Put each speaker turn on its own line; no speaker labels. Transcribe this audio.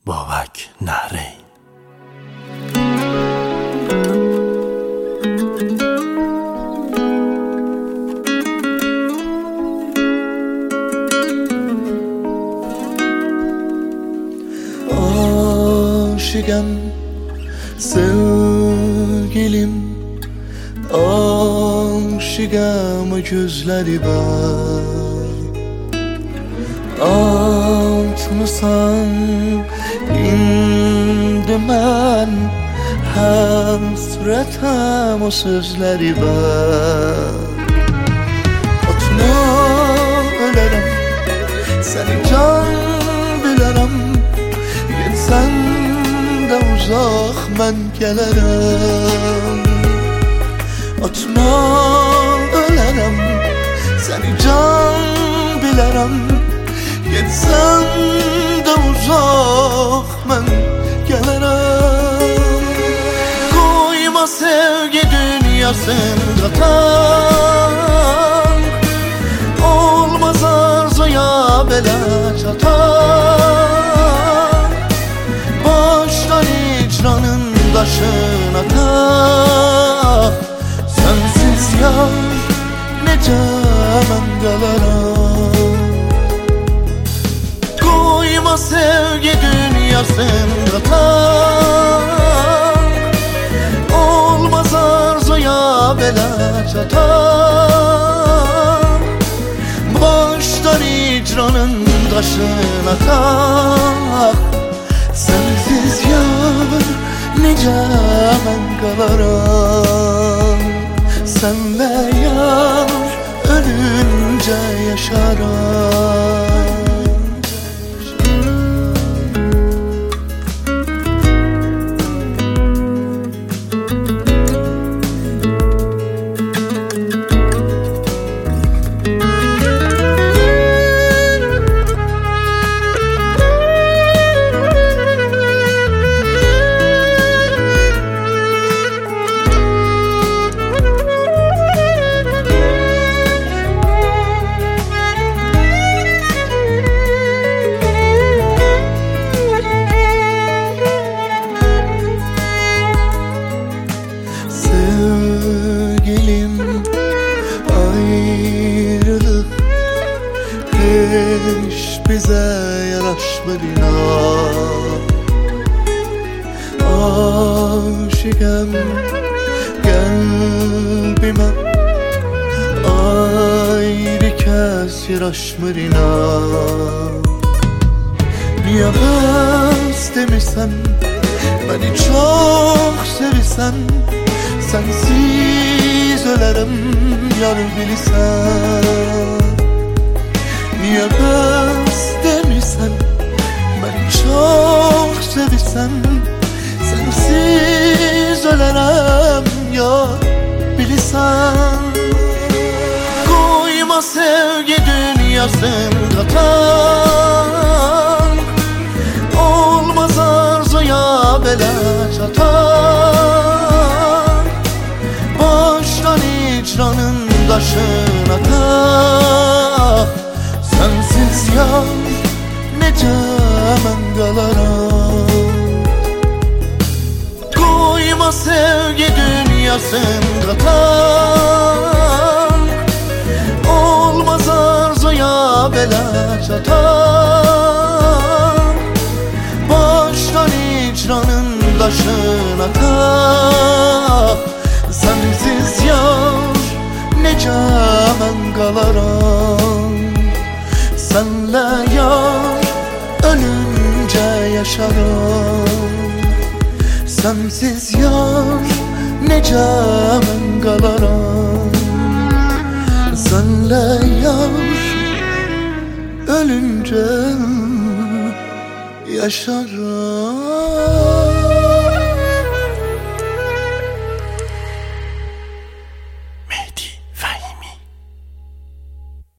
بابک نهرین.
Aşıkım sevgilim, aşıkım gözleri var. Atmısan indi mən həsrətəm o sözləri var. Atma ölərəm, səni can bilərəm. Getsən də uzaq mən gələrəm. Atma ölərəm, səni can bilərəm. Getsən də uzaq mən gələrəm. Qoyma sevgi dünyasında tan, olmaz arzuya belə çatan. Başdan icranın daşına tak, sensiz yar necə mən qalaram. Koyma sevgi dünyasında tan, olmaz arzuya belə çatan. Başdan icranın daşına tak, sensiz yar necə mən qalaram. Sənlə yar ölüncə yaşaram. Ayrılık hiç bize yaraşmır inan. Aşıkım kalbime ayrı kez yaraşmır inan. Niye ben demişsen, beni çok sevirsen, sensiz ölerim yar bilirsen. Niye bəs demirsən, beni çok sevirsen, sensiz ölerim yar bilirsen. Koyma sevgi dünyasında tan, olmaz arzuya belə çatan. Başdan icranın daşına tak, sensiz yar necə mən qalaram. Koyma sevgi dünyasında tan, olmaz arzuya belə çatan. Başdan icranın daşına tak, sensiz yar necə mən qalaram. Sənlə yar ölüncə yaşaram. Sensiz yar necə mən qalaram. Sənlə yar ölüncə yaşaram.